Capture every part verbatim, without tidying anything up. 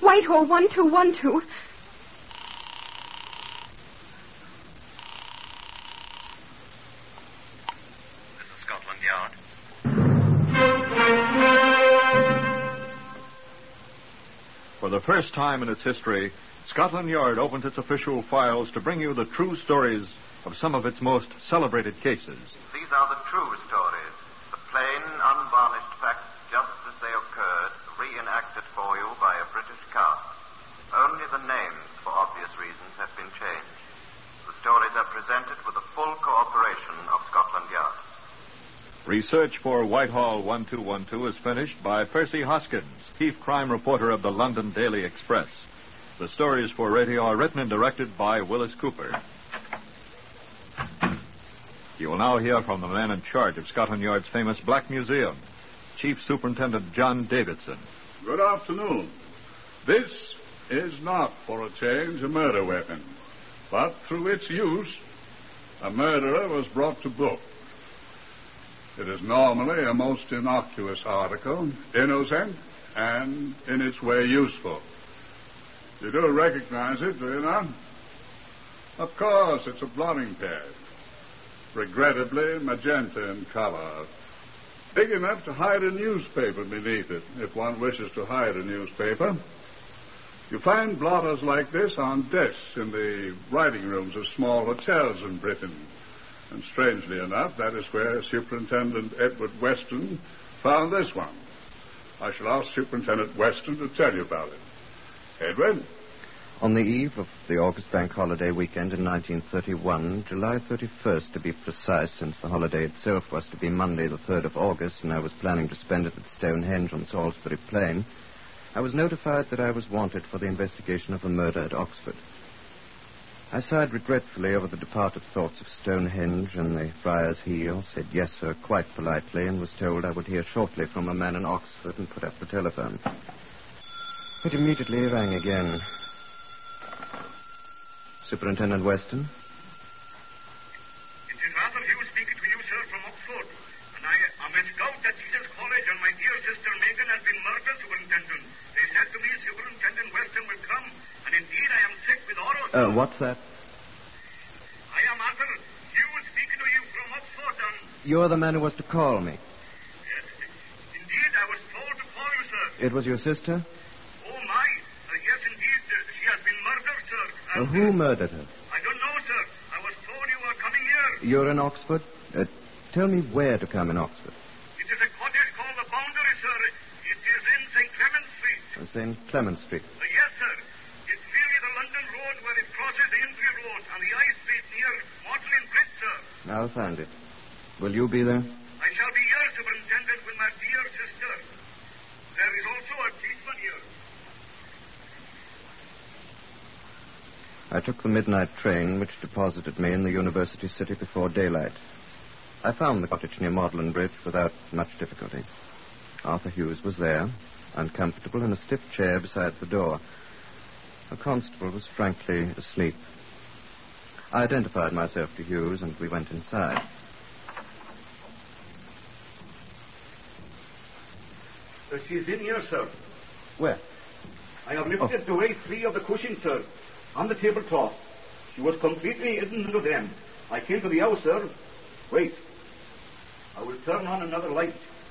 Whitehall one two one two. This is Scotland Yard. For the first time in its history, Scotland Yard opens its official files to bring you the true stories of some of its most celebrated cases. These are the true stories, the plain, unvarnished facts just as they occurred, reenacted for you by a British cast. Only the names, for obvious reasons, have been changed. The stories are presented with the full cooperation of Scotland Yard. Research for Whitehall one two one two is finished by Percy Hoskins, chief crime reporter of the London Daily Express. The stories for radio are written and directed by Willis Cooper. You will now hear from the man in charge of Scotland Yard's famous Black Museum, Chief Superintendent John Davidson. Good afternoon. This is not, for a change, a murder weapon, but through its use, a murderer was brought to book. It is normally a most innocuous article, innocent, and in its way useful. You do recognize it, do you not? Of course, it's a blotting pad. Regrettably magenta in color. Big enough to hide a newspaper beneath it, if one wishes to hide a newspaper. You find blotters like this on desks in the writing rooms of small hotels in Britain. And strangely enough, that is where Superintendent Edward Weston found this one. I shall ask Superintendent Weston to tell you about it. Edward? On the eve of the August Bank Holiday weekend in nineteen thirty-one, July thirty-first to be precise, since the holiday itself was to be Monday the third of August, and I was planning to spend it at Stonehenge on Salisbury Plain, I was notified that I was wanted for the investigation of a murder at Oxford. I sighed regretfully over the departed thoughts of Stonehenge and the Friar's Heel, said yes, sir, quite politely, and was told I would hear shortly from a man in Oxford and put up the telephone. It immediately rang again. Superintendent Weston? It is Arthur Hughes speaking to you, sir, from Oxford. And I am a scout at Jesus College, and my dear sister Megan has been murdered, Superintendent. They said to me Superintendent Weston will come, and indeed I am sick with horror. Uh, what's that? I am Arthur Hughes speaking to you from Oxford, and... You're the man who was to call me. Yes, indeed, I was told to call you, sir. It was your sister? Oh, my. Uh, yes, indeed, uh, she has been murdered, sir. Uh, who murdered her? I don't know, sir. I was told you were coming here. You're in Oxford? Uh, tell me where to come in Oxford. It is a cottage called the Boundary, sir. It is in Saint Clement Street. Uh, Saint Clement Street. Uh, yes, sir. It's nearly the London road where it crosses the Aintree Road and the High Street near Magdalen Bridge, sir. I'll find it. Will you be there? I shall be here, Superintendent, with my dear sister. There is also a policeman here. I took the midnight train, which deposited me in the university city before daylight. I found the cottage near Magdalen Bridge without much difficulty. Arthur Hughes was there, uncomfortable in a stiff chair beside the door. A constable was frankly asleep. I identified myself to Hughes, and we went inside. Uh, she is in here, sir. Where? I have lifted away three of the cushions, sir, on the tablecloth. She was completely hidden under them. I came to the house, sir. Wait. I will turn on another light.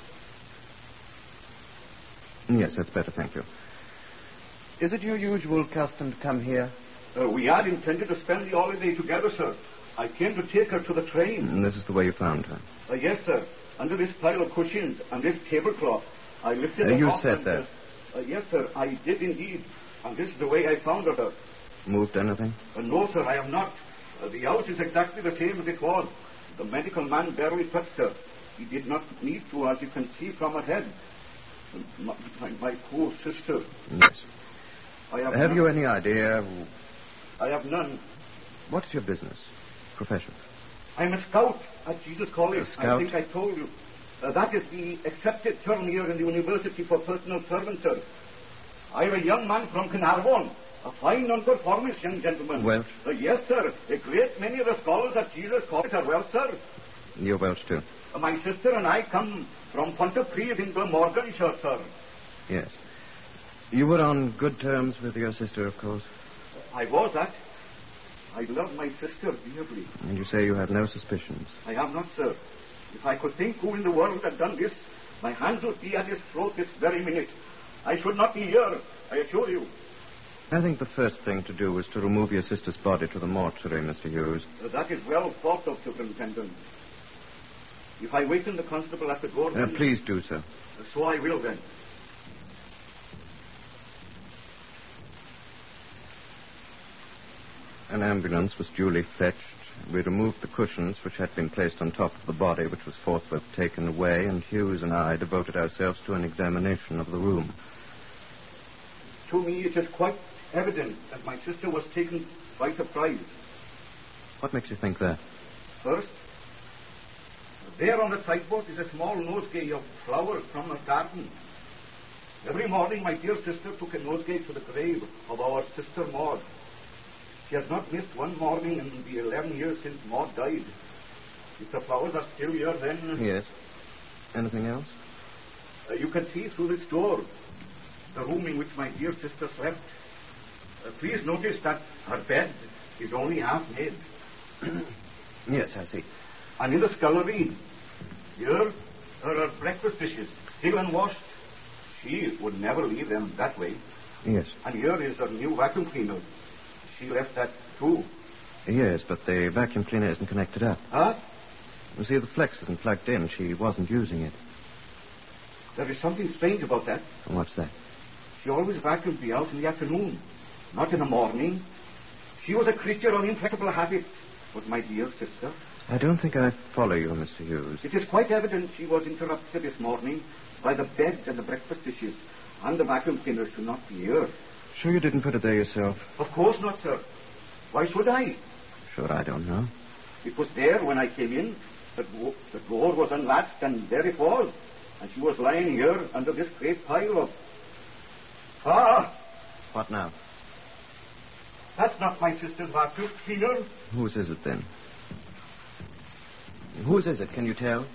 Yes, that's better, thank you. Is it your usual custom to come here? Uh, we had intended to spend the holiday together, sir. I came to take her to the train. And this is the way you found her? Uh, yes, sir. Under this pile of cushions and this tablecloth. I lifted Uh, her you off said and, that? Uh, uh, yes, sir. I did indeed. And this is the way I found her, sir. Moved anything? Uh, no, sir, I am not. Uh, the house is exactly the same as it was. The medical man barely touched her. He did not need to, as you can see from her head. My, my, my poor sister. Yes. I have Have none. you any idea? I have none. What's your business? Profession? I'm a scout at Jesus College. A scout? I think I told you. Uh, that is the accepted term here in the university for personal servants, sir. I am a young man from Carnarvon. A fine nonconformist young gentleman. Welsh? Uh, yes, sir. A great many of the scholars at Jesus College are Welsh, sir. You're Welsh, too? Uh, my sister and I come from Pontypridd in Glamorganshire, sir. Yes. You were on good terms with your sister, of course. I was that. I love my sister dearly. And you say you have no suspicions. I have not, sir. If I could think who in the world had done this, my hands would be at his throat this very minute. I should not be here, I assure you. I think the first thing to do is to remove your sister's body to the mortuary, Mister Hughes. Uh, that is well thought of, Superintendent. If I waken the constable at the door... Uh, then... please do so. Uh, so I will, then. An ambulance was duly fetched. We removed the cushions which had been placed on top of the body, which was forthwith taken away, and Hughes and I devoted ourselves to an examination of the room. To me, it is quite evident that my sister was taken by surprise. What makes you think that? First, there on the sideboard is a small nosegay of flowers from her garden. Every morning, my dear sister took a nosegay to the grave of our sister Maud. She has not missed one morning in the eleven years since Maud died. If the flowers are still here, then... Yes. Anything else? Uh, you can see through this door the room in which my dear sister slept. Uh, please notice that her bed is only half made. Yes, I see. And in the scullery, here are her breakfast dishes, still unwashed. She would never leave them that way. Yes. And here is her new vacuum cleaner. She left that, too. Yes, but the vacuum cleaner isn't connected up. Huh? You see, the flex isn't plugged in. She wasn't using it. There is something strange about that. And what's that? She always vacuumed me out in the afternoon, not in the morning. She was a creature of inflexible habits, was my dear sister. I don't think I follow you, Mister Hughes. It is quite evident she was interrupted this morning by the bed and the breakfast dishes, and the vacuum cleaner should not be here. Sure you didn't put it there yourself? Of course not, sir. Why should I? Sure, I don't know. It was there when I came in. The, do- the door was unlatched, and there it was. And she was lying here under this great pile of... Ah! What now? That's not my sister's vacuum cleaner. Whose is it, then? Whose is it, can you tell?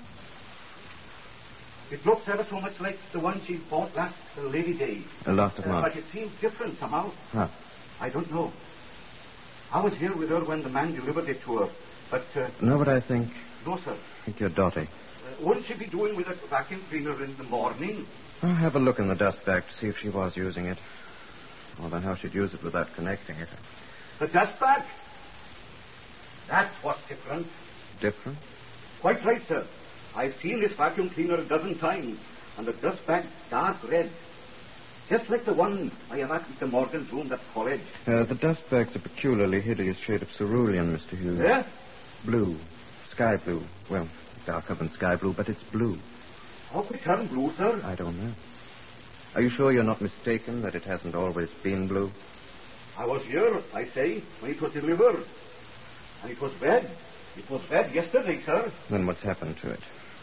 It looks ever so much like the one she bought last uh, Lady Day. Uh, last of Uh, March. but it seems different somehow. Huh. I don't know. I was here with her when the man delivered it to her. But, uh, No, but I think... no, sir. I think you're dotty. Uh, wouldn't she be doing with a vacuum cleaner in the morning? I'll have a look in the dust bag to see if she was using it. Although how she'd use it without connecting it. The dust bag? That's what's different. Different? Quite right, sir. I've seen this vacuum cleaner a dozen times, and the dust bag dark red. Just like the one I have at Mister Morgan's room at college. Uh, the dust bag's a peculiarly hideous shade of cerulean, Mister Hughes. Yeah? Blue. Sky blue. Well, darker than sky blue, but it's blue. How could it turn blue, sir? I don't know. Are you sure you're not mistaken that it hasn't always been blue? I was here, I say, when it was delivered. And it was red. It was red yesterday, sir. Then what's happened to it?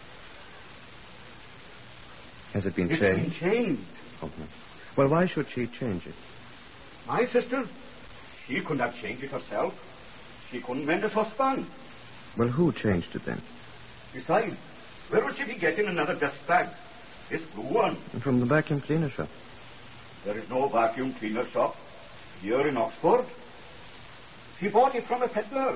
Has it been It's changed? been changed. Oh, no. Well, why should she change it? My sister? She could not change it herself. She couldn't mend a saucepan. Well, who changed it then? Besides, where would she be getting another dust bag? This blue one. From the vacuum cleaner shop. There is no vacuum cleaner shop here in Oxford. She bought it from a peddler.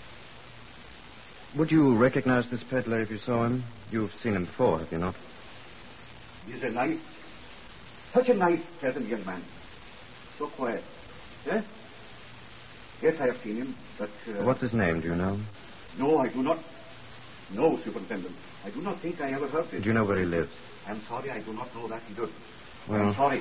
Would you recognize this peddler if you saw him? You've seen him before, have you not? He's a nice, such a nice, pleasant young man. So quiet. Eh? Yes, I have seen him, but... Uh, What's his name, do you know? No, I do not. No, Superintendent. I do not think I ever heard it. Do you know where he lives? I'm sorry, I do not know that either. Well... I'm sorry.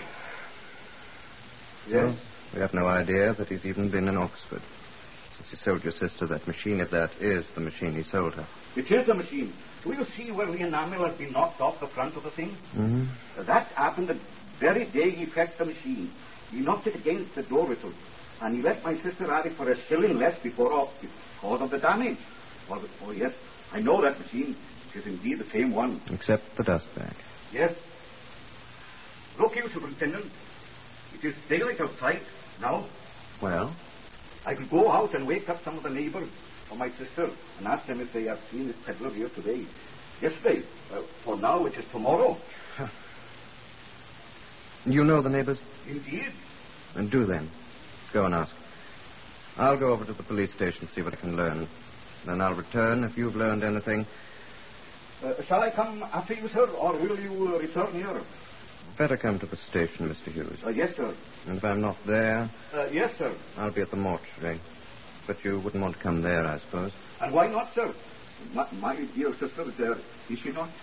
Well, Yes? we have no idea that he's even been in Oxford. Since he sold your sister that machine, if that is the machine he sold her. It is the machine. Do you see where the enamel has been knocked off the front of the thing? Mm-hmm. Uh, that happened the very day he fetched the machine. He knocked it against the door whistle, and he let my sister have it for a shilling less before off because of the damage. Oh, oh, yes, I know that machine. It is indeed the same one. Except the dust bag. Yes. Look you, Superintendent. It is daylight outside now. Well? I will go out and wake up some of the neighbors of my sister and ask them if they have seen this peddler here today. Yesterday. Uh, for now, it is tomorrow. You know the neighbors? Indeed? And do then. Go and ask. I'll go over to the police station, see what I can learn. Then I'll return if you've learned anything. Uh, shall I come after you, sir, or will you uh, return here? Better come to the station, Mister Hughes. Uh, yes, sir. And if I'm not there... Uh, yes, sir. I'll be at the mortuary. But you wouldn't want to come there, I suppose. And why not, sir? My, my dear sister is there, is she not?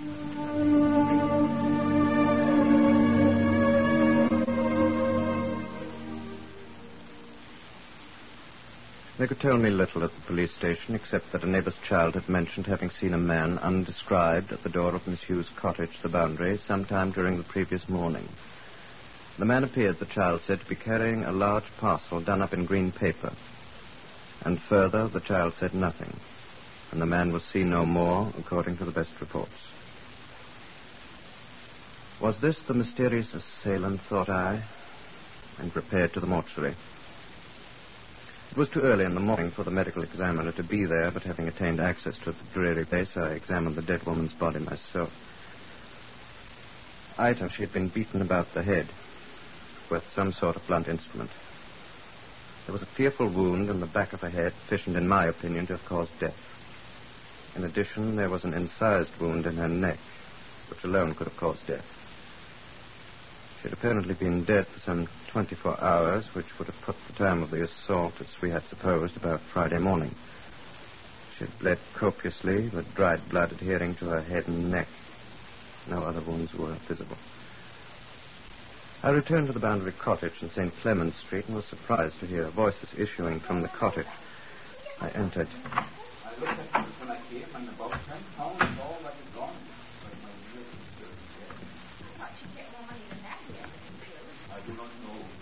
They could tell me little at the police station, except that a neighbor's child had mentioned having seen a man undescribed at the door of Miss Hughes' cottage, the Boundary, sometime during the previous morning. The man appeared, the child said, to be carrying a large parcel done up in green paper. And further, the child said nothing, and the man was seen no more, according to the best reports. Was this the mysterious assailant, thought I, and repaired to the mortuary. It was too early in the morning for the medical examiner to be there, but having attained access to the dreary place, I examined the dead woman's body myself. Ita, she had been beaten about the head with some sort of blunt instrument. There was a fearful wound in the back of her head, sufficient, in my opinion, to have caused death. In addition, there was an incised wound in her neck, which alone could have caused death. She had apparently been dead for some twenty-four hours, which would have put the time of the assault, as we had supposed, about Friday morning. She had bled copiously, with dried blood adhering to her head and neck. No other wounds were visible. I returned to the Boundary Cottage in Saint Clement's Street and was surprised to hear voices issuing from the cottage. I entered. I looked at it when I came, and about ten pounds all that is gone. I do not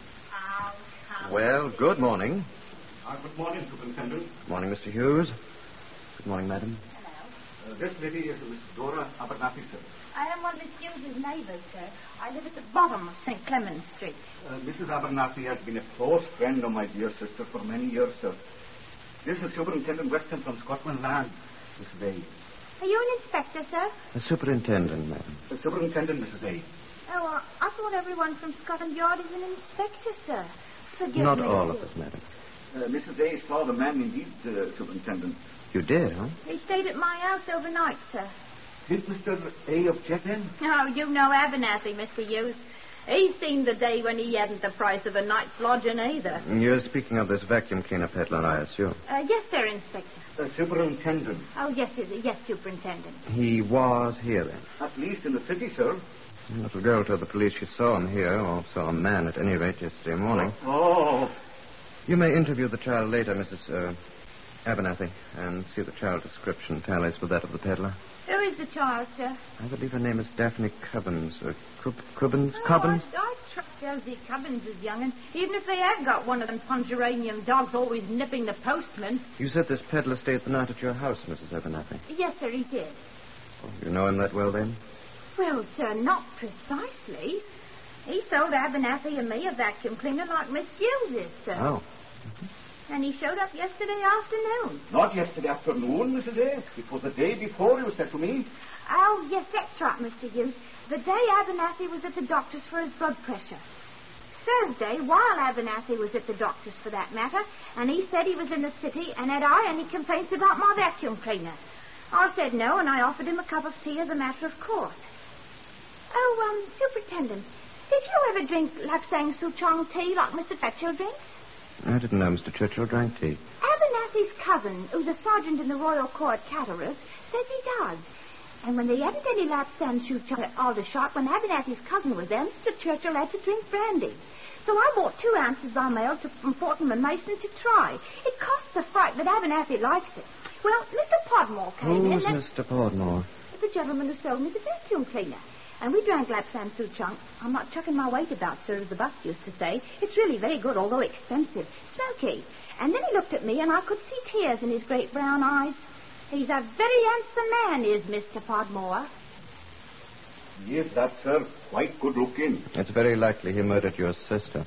know. Well, good morning. Uh, good morning, Superintendent. Good morning, Mister Hughes. Good morning, madam. Uh, this lady is Miss Dora Abernathy, sir. I am one of Miss Hughes' neighbours, sir. I live at the bottom of Saint Clement's Street. Uh, Missus Abernathy has been a close friend of my dear sister for many years, sir. This is Superintendent Weston from Scotland Yard, Missus A. Are you an inspector, sir? The superintendent, madam. The Superintendent, Missus A. Oh, uh, I thought everyone from Scotland Yard is an inspector, sir. Forgive Not me. all of us, madam. Uh, Missus A saw the man indeed, uh, Superintendent. You did, huh? He stayed at my house overnight, sir. Did Mister A object then? Oh, you know Abernathy, Mister Hughes. He's seen the day when he hadn't the price of a night's lodging either. You're speaking of this vacuum cleaner peddler, I assume. Uh, yes, sir, Inspector. Uh, Superintendent. Oh, yes, sir. Yes, Superintendent. He was here, then? At least in the city, sir. The little girl told the police she saw him here, or saw a man at any rate yesterday morning. Oh. You may interview the child later, Missus Uh, Abernathy, and see the child description tallies with that of the peddler. Who is the child, sir? I believe her name is Daphne Cubbins. Uh, Cub- Cubbins? Oh, Cubbins? I, I trust Elsie Cubbins is young, and even if they have got one of them pongeranium dogs always nipping the postman. You said this peddler stayed the night at your house, Missus Abernathy. Yes, sir, he did. Oh, you know him that well, then? Well, sir, not precisely. He sold Abernathy and me a vacuum cleaner like Miss Hughes is, sir. Oh. And he showed up yesterday afternoon. Not yesterday afternoon, Missus A. It was the day before, you said to me. Oh, yes, that's right, Mister Hughes. The day Abernathy was at the doctor's for his blood pressure. Thursday, while Abernathy was at the doctor's for that matter, and he said he was in the city, and had I any complaints about my vacuum cleaner. I said no, and I offered him a cup of tea as a matter of course. Oh, um, Superintendent, did you ever drink Lapsang Souchong tea like Mister Churchill drinks? I didn't know Mister Churchill drank tea. Abernathy's cousin, who's a sergeant in the Royal Corps at Catterers, says he does. And when they hadn't any Lapsang Souchong at Aldershot, when Abernathy's cousin was there, Mister Churchill had to drink brandy. So I bought two ounces by mail to, from Fortnum and Mason to try. It costs a fright, but Abernathy likes it. Well, Mister Podmore came in. Who's and... Mister Podmore? The gentleman who sold me the vacuum cleaner. And we drank Lapsang Souchong. I'm not chucking my weight about, sir, as the bus used to say. It's really very good, although expensive. Smoky. And then he looked at me, and I could see tears in his great brown eyes. He's a very handsome man, is Mister Podmore. Yes, that, sir. Quite good looking. It's very likely he murdered your sister.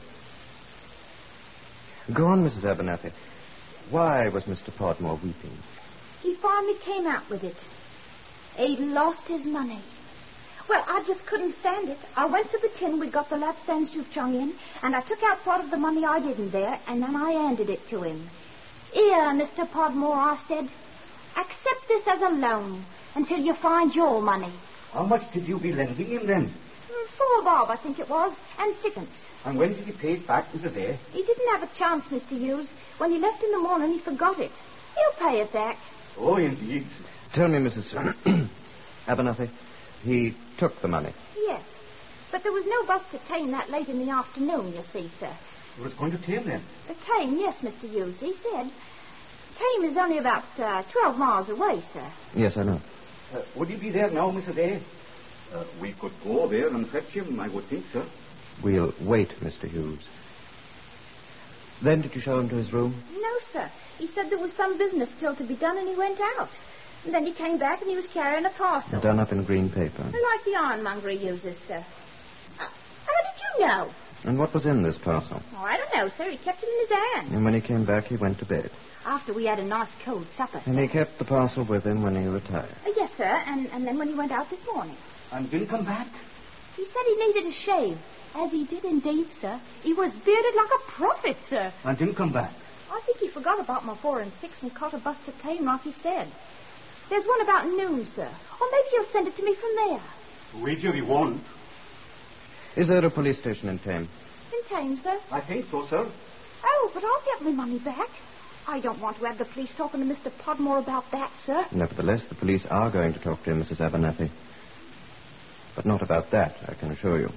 Go on, Missus Abernathy. Why was Mister Podmore weeping? He finally came out with it. He'd lost his money. Well, I just couldn't stand it. I went to the tin we got the Lapsang Souchong in, and I took out part of the money I didn't there, and then I handed it to him. Here, Mister Podmore, I said, accept this as a loan until you find your money. How much did you be lending him then? Four bob, I think it was, and sixpence. And when did he pay it back, Missus A? He didn't have a chance, Mister Hughes. When he left in the morning, he forgot it. He'll pay it back. Oh, indeed. Tell me, Missus Abernathy, he took the money. Yes, but there was no bus to Tame that late in the afternoon, you see, sir. He was going to Tame then? Uh, Tame, yes, Mister Hughes, he said. Tame is only about uh, twelve miles away, sir. Yes, I know. Uh, would he be there now, Missus A? Uh, we could go there and fetch him, I would think, sir. We'll wait, Mister Hughes. Then did you show him to his room? No, sir. He said there was some business still to be done, and he went out. And then he came back, and he was carrying a parcel. Done up in green paper. Like the ironmonger he uses, sir. Uh, how did you know? And what was in this parcel? Oh, I don't know, sir. He kept it in his hand. And when he came back, he went to bed. After we had a nice cold supper, And sir. he kept the parcel with him when he retired. Uh, yes, sir, and, and then when he went out this morning. And didn't come back? He said he needed a shave. As he did indeed, sir. He was bearded like a prophet, sir. And didn't come back? I think he forgot about my four and six and caught a bus to Tame like he said. There's one about noon, sir. Or maybe he'll send it to me from there. Wager he won't. Is there a police station in Tame? In Tame, sir? I think so, sir. Oh, but I'll get my money back. I don't want to have the police talking to Mister Podmore about that, sir. Nevertheless, the police are going to talk to him, Missus Abernathy. But not about that, I can assure you.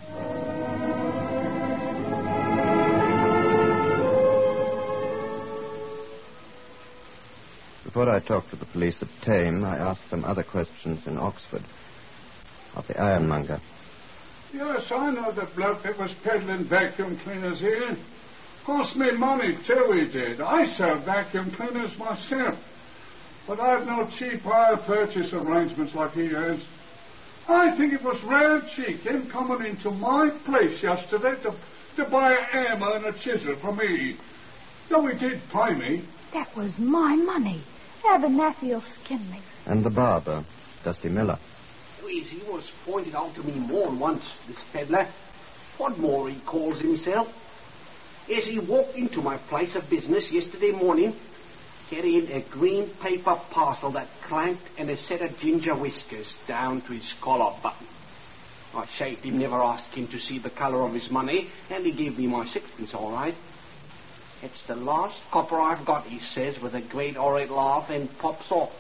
Before I talked to the police at Tame, I asked some other questions in Oxford of the ironmonger. Yes, I know the bloke that was peddling vacuum cleaners here. Cost me money, too, he did. I sell vacuum cleaners myself. But I've no cheap hire purchase arrangements like he has. I think it was rare cheek, him coming into my place yesterday to, to buy a hammer and a chisel from me. Though he did pay me. That was my money. Abernathy'll skin me. And the barber, Dusty Miller. Louise, he was pointed out to me more than once, this peddler. Podmore, he calls himself. As he walked into my place of business yesterday morning, carrying a green paper parcel that clanked and a set of ginger whiskers down to his collar button. I shaved him, never asked him to see the colour of his money, and he gave me my sixpence, all right. It's the last copper I've got, he says, with a great horrid laugh, and pops off.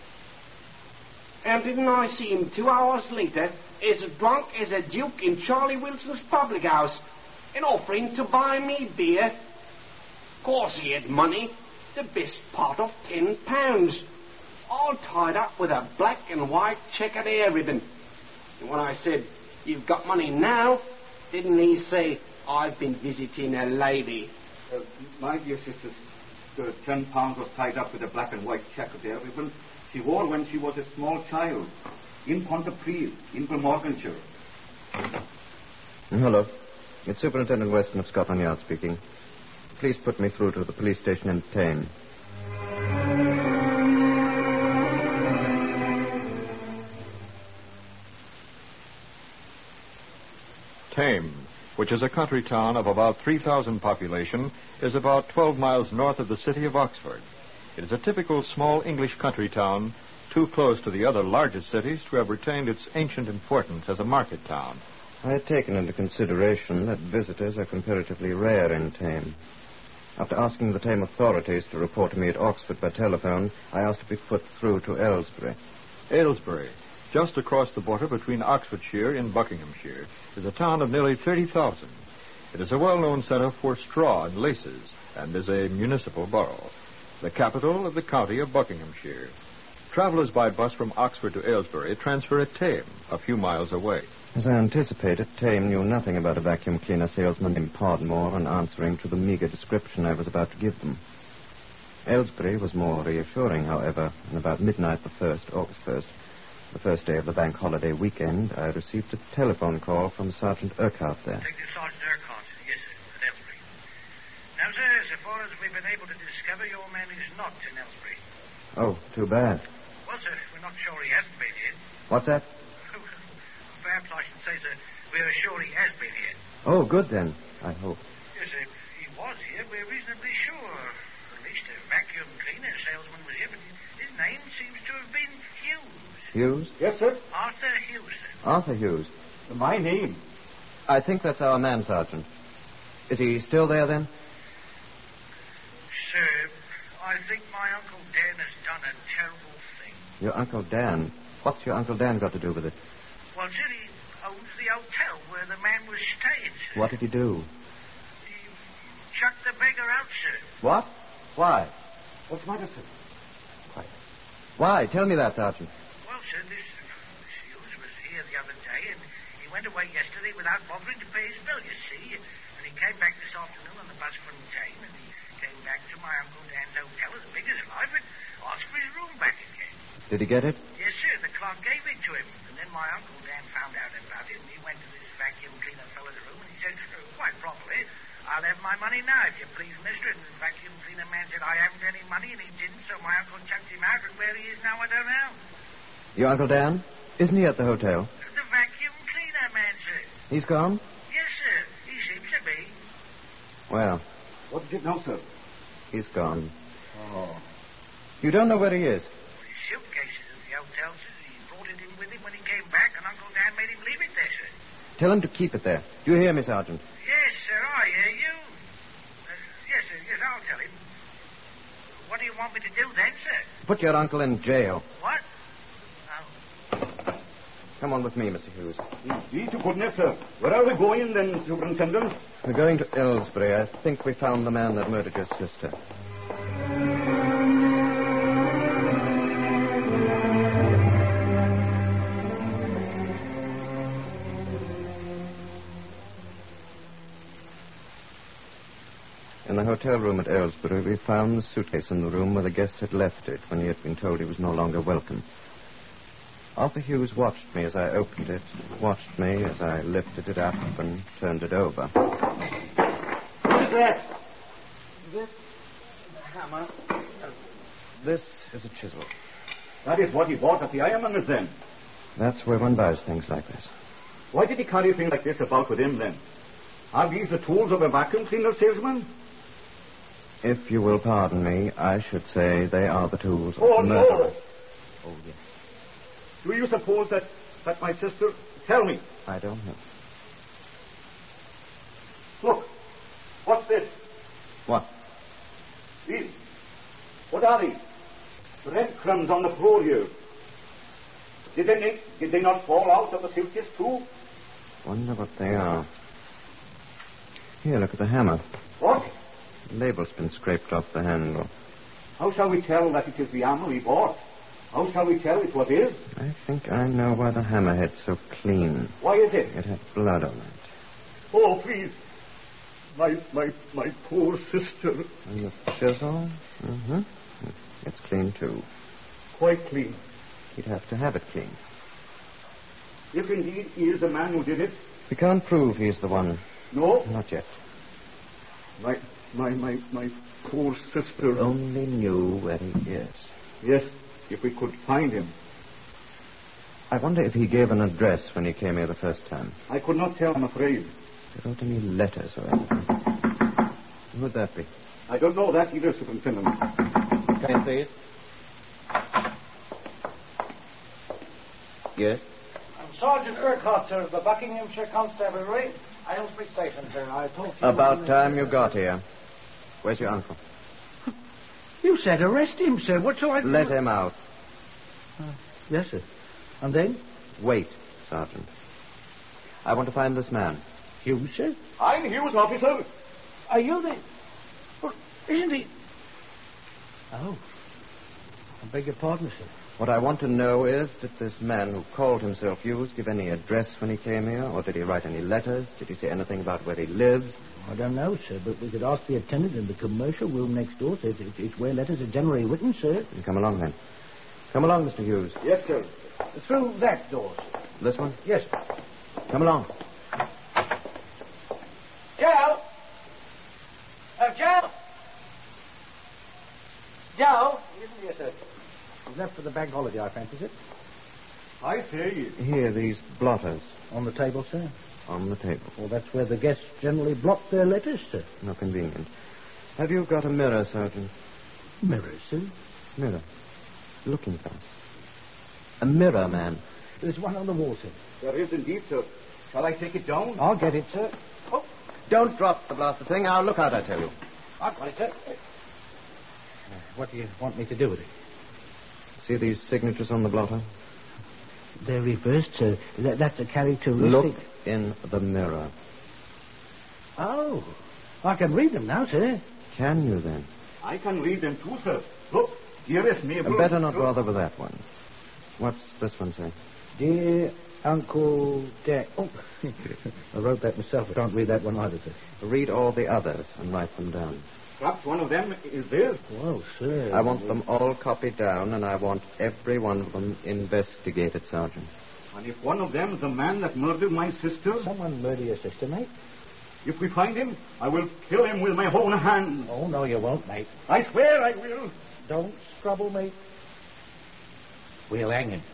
And didn't I see him two hours later, as drunk as a duke in Charlie Wilson's public house, and offering to buy me beer? Of course he had money, the best part of ten pounds, all tied up with a black and white checkered hair ribbon. And when I said, you've got money now, didn't he say, I've been visiting a lady? Uh, my dear sisters, the ten pounds was tied up with a black and white checkered hair ribbon she wore when she was a small child in Pontypridd, in Glamorganshire. Hello. It's Superintendent Weston of Scotland Yard speaking. Please put me through to the police station in Tame. Tame, which is a country town of about three thousand population, is about twelve miles north of the city of Oxford. It is a typical small English country town, too close to the other largest cities to have retained its ancient importance as a market town. I had taken into consideration that visitors are comparatively rare in Tame. After asking the Tame authorities to report to me at Oxford by telephone, I asked to be put through to Aylesbury. Aylesbury, just across the border between Oxfordshire and Buckinghamshire, is a town of nearly thirty thousand. It is a well-known centre for straw and laces and is a municipal borough, the capital of the county of Buckinghamshire. Travellers by bus from Oxford to Aylesbury transfer at Tame, a few miles away. As I anticipated, Tame knew nothing about a vacuum cleaner salesman named Podmore on answering to the meager description I was about to give them. Aylesbury was more reassuring, however, and about midnight the first, August first, the first day of the bank holiday weekend, I received a telephone call from Sergeant Urquhart there. Detective Sergeant Urquhart, yes, sir, at Aylesbury. Now, sir, so far as we've been able to discover, your man is not in Aylesbury. Oh, too bad. Well, sir, we're not sure he hasn't been here. What's that? say, sir, we are sure he has been here. Oh, good then, I hope. Yes, sir, he was here, we're reasonably sure. At least a vacuum cleaner salesman was here, but his name seems to have been Hughes. Hughes? Yes, sir. Arthur Hughes, sir. Arthur Hughes. My name. I think that's our man, Sergeant. Is he still there, then? Sir, I think my Uncle Dan has done a terrible thing. Your Uncle Dan? What's your Uncle Dan got to do with it? Well, sir, he owns the hotel where the man was staying, sir. What did he do? He chucked the beggar out, sir. What? Why? What's the matter, sir? Why? Why? Tell me that, Sergeant. Well, sir, this, this Hughes was here the other day, and he went away yesterday without bothering to pay his bill, you see. And he came back this afternoon on the bus from Tame, and he came back to my Uncle Dan's hotel as big as life and asked for his room back again. Did he get it? Yes, sir. The clerk gave it to him. And then my Uncle Dan found out about it, and he went to this vacuum cleaner fellow's room, and he said, uh, quite properly, I'll have my money now, if you please, mister. And the vacuum cleaner man said, I haven't any money, and he didn't, so my uncle chucked him out, and where he is now, I don't know. Your Uncle Dan? Isn't he at the hotel? The vacuum cleaner man, sir. He's gone? Yes, sir. He seems to be. Well, What is it now, sir? he's gone. Oh. You don't know where he is? Well, his suitcase is at the hotel, sir. He brought it in with him when he came back, and Uncle Dan made him leave it there, sir. Tell him to keep it there. Do you hear me, Sergeant? Yes, sir, I hear you. Uh, yes, sir, yes, I'll tell him. What do you want me to do then, sir? Put your uncle in jail. What? Oh. Come on with me, Mister Hughes. Indeed, to goodness, sir. Where are we going then, Superintendent? We're going to Aylesbury. I think we found the man that murdered your sister. In the hotel room at Aylesbury, we found the suitcase in the room where the guest had left it when he had been told he was no longer welcome. Arthur Hughes watched me as I opened it, watched me as I lifted it up and turned it over. What is that? This hammer. Uh, this is a chisel. That is what he bought at the ironmonger's then. That's where one buys things like this. Why did he carry things like this about with him then? Are these the tools of a vacuum cleaner salesman? If you will pardon me, I should say they are the tools Oh, of the murderer. no. Oh, yes. Do you suppose that, that my sister... Tell me. I don't know. Look. What's this? What? These. What are these? Breadcrumbs on the floor here. Did they, did they not fall out of the suitcase too? Wonder what they are. Here, look at the hammer. What? The label's been scraped off the handle. How shall we tell that it is the hammer he bought? How shall we tell it was his? I think I know why the hammerhead's so clean. Why is it? It had blood on it. Oh, please. My, my, my poor sister. And the chisel? Mm-hmm. It's clean, too. Quite clean. He'd have to have it clean. If indeed he is the man who did it. We can't prove he's the one. No? Not yet. My, my, my, my poor sister. Only knew where he is. Yes, if we could find him. I wonder if he gave an address when he came here the first time. I could not tell, I'm afraid. He wrote any letters or anything. Who would that be? I don't know that either, Superintendent. Come in, please. Yes? I'm Sergeant Urquhart, sir, of the Buckinghamshire Constabulary, Aylesbury Station, sir. I talked to you... About time you got here. Where's your uncle? You said arrest him, sir. What shall I do? Let him out. Uh, yes, sir. And then? Wait, Sergeant. I want to find this man. Hughes, sir? I'm Hughes, officer. Are you the... Well, isn't he... Oh. I beg your pardon, sir. What I want to know is, did this man who called himself Hughes give any address when he came here? Or did he write any letters? Did he say anything about where he lives? I don't know, sir, but we could ask the attendant in the commercial room next door. It's, it's, it's where letters are generally written, sir. Come along, then. Come along, Mister Hughes. Yes, sir. Through that door, sir. This one? Yes, sir. Come along. Joe! Uh, Joe! Joe! He isn't here, sir. He's left for the bank holiday, I fancy, sir. I see. Here, these blotters. On the table, sir? On the table. Well, that's where the guests generally blot their letters, sir. How convenient. Have you got a mirror, Sergeant? Mirror, sir? Mirror. Looking glass. A mirror, man. There's one on the wall, sir. There is indeed, sir. Shall I take it down? I'll get it, sir. Oh, don't drop the blasted thing. I'll look out, I tell you. I've got it, sir. What do you want me to do with it? See these signatures on the blotter? They're reversed, sir. That, that's a characteristic... Look in the mirror. Oh, I can read them now, sir. Can you, then? I can read them too, sir. Look, dearest Mabel. Better not bother with that one. What's this one say? Dear Uncle Dan... Oh, I wrote that myself. I can't read that one either, sir. Read all the others and write them down. Perhaps one of them is this. Well, sir... I want them all copied down, and I want every one of them investigated, Sergeant. And if one of them's the man that murdered my sister... Someone murder your sister, mate? If we find him, I will kill him with my own hands. Oh, no, you won't, mate. I swear I will. Don't trouble, mate. We'll hang him.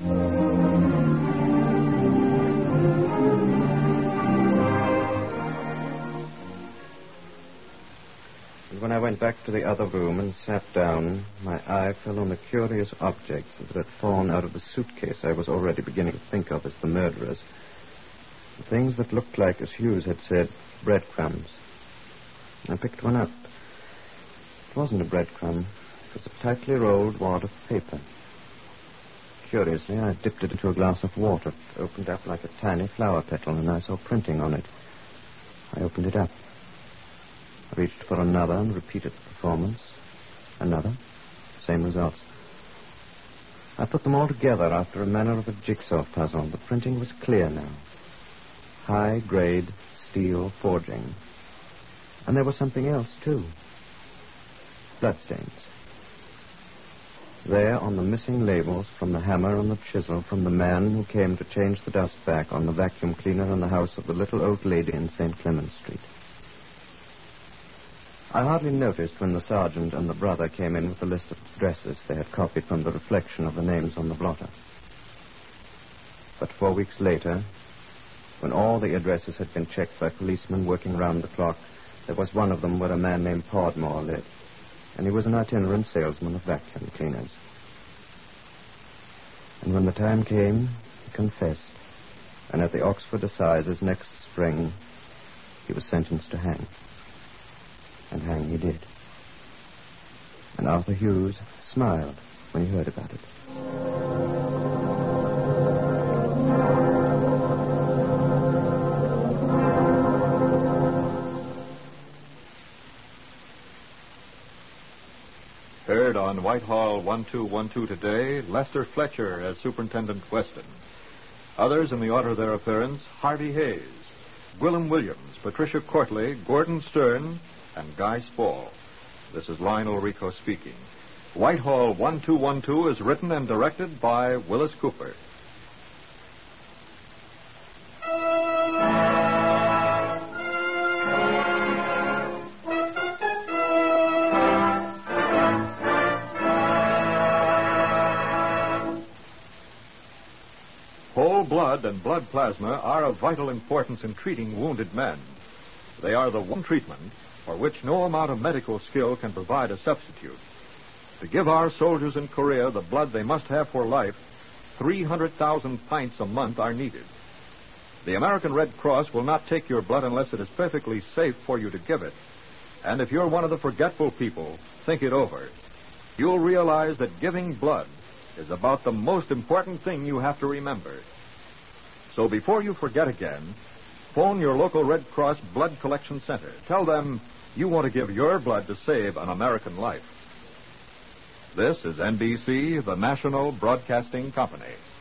And when I went back to the other room and sat down, my eye fell on the curious objects that had fallen out of the suitcase I was already beginning to think of as the murderers. The things that looked like, as Hughes had said, breadcrumbs. I picked one up. It wasn't a breadcrumb. It was a tightly rolled wad of paper. Curiously, I dipped it into a glass of water. It opened up like a tiny flower petal, and I saw printing on it. I opened it up. I reached for another and repeated the performance. Another. Same results. I put them all together after a manner of a jigsaw puzzle. The printing was clear now. High-grade steel forging. And there was something else, too. Bloodstains. There, on the missing labels, from the hammer and the chisel, from the man who came to change the dust back on the vacuum cleaner in the house of the little old lady in Saint Clements Street. I hardly noticed when the sergeant and the brother came in with the list of addresses they had copied from the reflection of the names on the blotter. But four weeks later, when all the addresses had been checked by policemen working round the clock, there was one of them where a man named Podmore lived, and he was an itinerant salesman of vacuum cleaners. And when the time came, he confessed, and at the Oxford Assizes next spring, he was sentenced to hang. And hang he did. And Arthur Hughes smiled when he heard about it. Heard on Whitehall one two one two today, Lester Fletcher as Superintendent Weston. Others in the order of their appearance, Harvey Hayes, Gwillem Williams, Patricia Courtley, Gordon Stern, and Guy Spall. This is Lionel Rico speaking. Whitehall one two one two is written and directed by Willis Cooper. Whole blood and blood plasma are of vital importance in treating wounded men. They are the one treatment for which no amount of medical skill can provide a substitute. To give our soldiers in Korea the blood they must have for life, three hundred thousand pints a month are needed. The American Red Cross will not take your blood unless it is perfectly safe for you to give it. And if you're one of the forgetful people, think it over. You'll realize that giving blood is about the most important thing you have to remember. So before you forget again, phone your local Red Cross Blood Collection Center. Tell them you want to give your blood to save an American life. This is N B C, the National Broadcasting Company.